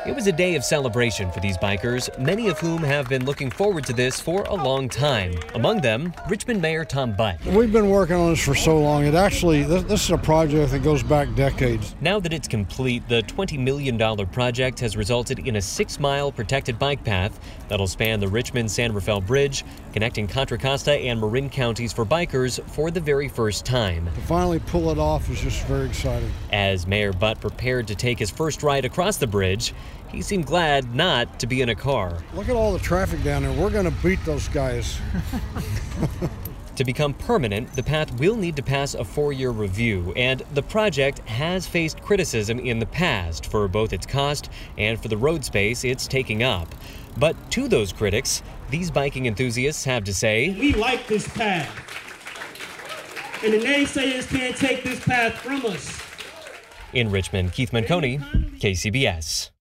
It was a day of celebration for these bikers, many of whom have been looking forward to this for a long time. Among them, Richmond Mayor Tom Butt. We've been working on this for so long. This is a project that goes back decades. Now that it's complete, the $20 million project has resulted in a 6-mile protected bike path that'll span the Richmond-San Rafael Bridge, connecting Contra Costa and Marin counties for bikers for the very first time. To finally pull it off is just very exciting. As Mayor Butt prepared to take his first ride across the bridge, he seemed glad not to be in a car. Look at all the traffic down there. We're going to beat those guys. To become permanent, the path will need to pass a 4-year review, and the project has faced criticism in the past for both its cost and for the road space it's taking up. But to those critics, these biking enthusiasts have to say, "We like this path, and the naysayers can't take this path from us." In Richmond, Keith Manconi, KCBS.